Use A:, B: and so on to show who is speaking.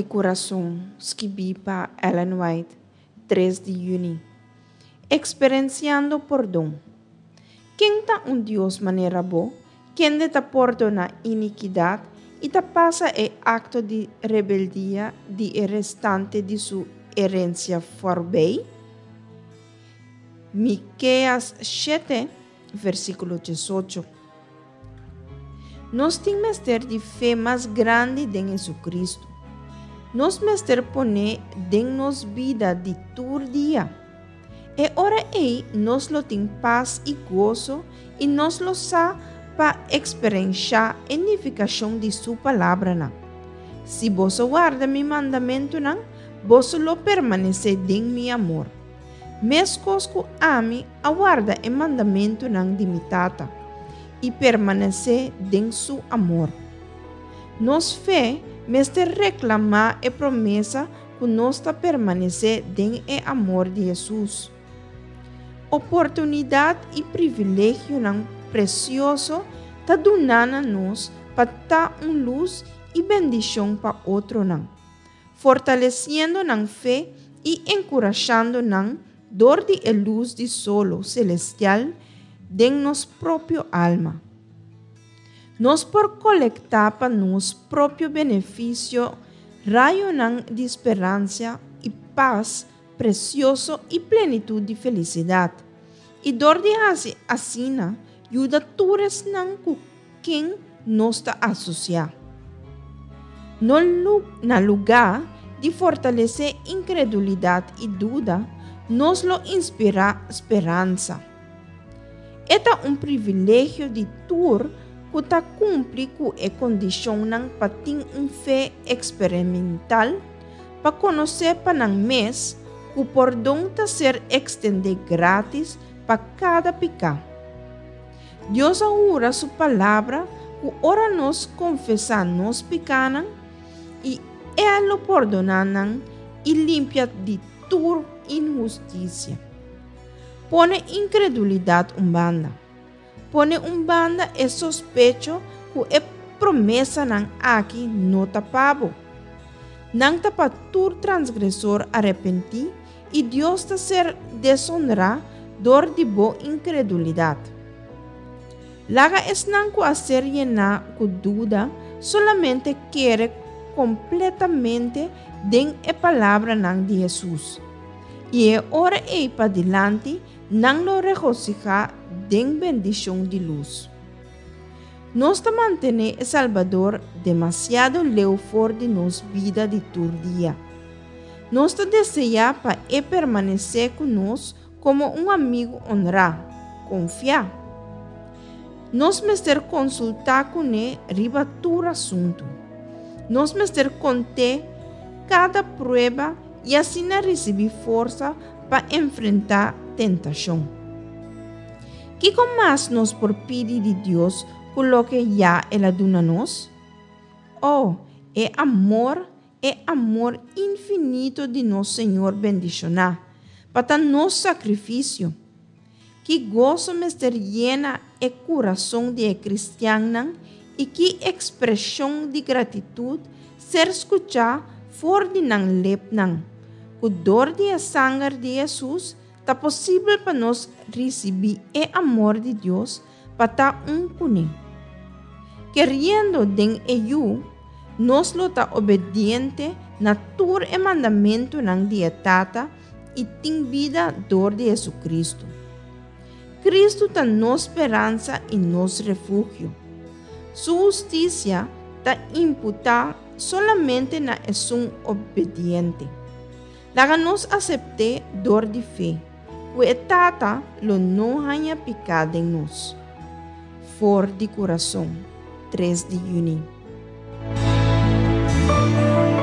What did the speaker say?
A: coração, escrevi para Ellen White, 3 de junho. Experienciando perdão. Quem está Deus maneira boa, quem te perdona iniquidade e te passa o acto de rebeldia de restante de sua herência forbei? Miqueias 7, versículo 18. Nós temos ter de fé mais grande em Jesucristo. Nós mester poner em nos vida de todo dia. E ora nós lo tem paz e gozo e nós lo sa para experienciar a edificação de sua palavra. Se vos guarda mi mandamento, vos lo permanecer em mi amor. Mescosco ame aguarda o mandamento de mi tata e permanecer em su amor. Nos fé, mester reclamar a promessa que nos permanecer em o amor de Jesus. Oportunidade e privilégio precioso está donando-nos para dar luz e bendição para outro, fortalecendo fé e encorajando dor de luz de solo celestial de nossa própria alma. Nós por colectar para nosso próprio benefício raio de esperança e paz precioso e plenitude de felicidade. E dor de assina ajuda todos com quem nos está associado. No lugar de fortalecer incredulidade e dúvida, nos lo inspira esperança. É privilégio de tur que ta cumpre com a condição para ter fé experimental, para conhecer para mês que o perdão está ser estendido grátis para cada pecado. Deus aura sua palavra que ora nos confessar nos pecados e Ele lo perdona e limpia de toda injustiça. Pone incredulidade banda. Pone banda e sospecho que a promessa aqui não tapabo. Não tapa tur transgressor arrepentir e Deus está ser desonrar dor de boa incredulidade. Laga es nanco a ser llena com dúvida, solamente quer completamente den a palavra de Jesus. E é hora para adelante, não lo regocijar den bendição de luz. Nós te mantener Salvador demasiado leu fora de nos vida de todo dia. Nós te deseja para permanecer conosco como amigo honrar, confiar. Nós mester consultar com ele riba todo assunto. Nós mester conter cada prova e assim receber força para enfrentar tentação. Que com mais nos por pedir de Deus coloque já ela duna nos? Oh, é amor infinito de nosso Senhor bendicionar para nosso sacrifício. Que gozo mester llena o coração de cristiano e que expressão de gratitude ser escuchar fora de lepnan. O dor de sangue de Jesus está possível para nós receber o amor de Deus para estar com ele. Querendo den eu, nós lo está obediente na todo o mandamento de tata e tem vida dor de Jesus Cristo está nossa esperança e nosso refúgio. Sua justiça está imputada solamente na ação obediente. Laga nos aceitar dor de fé, que tata lo não hanya pecado em nós. For de coração, 3 de junho.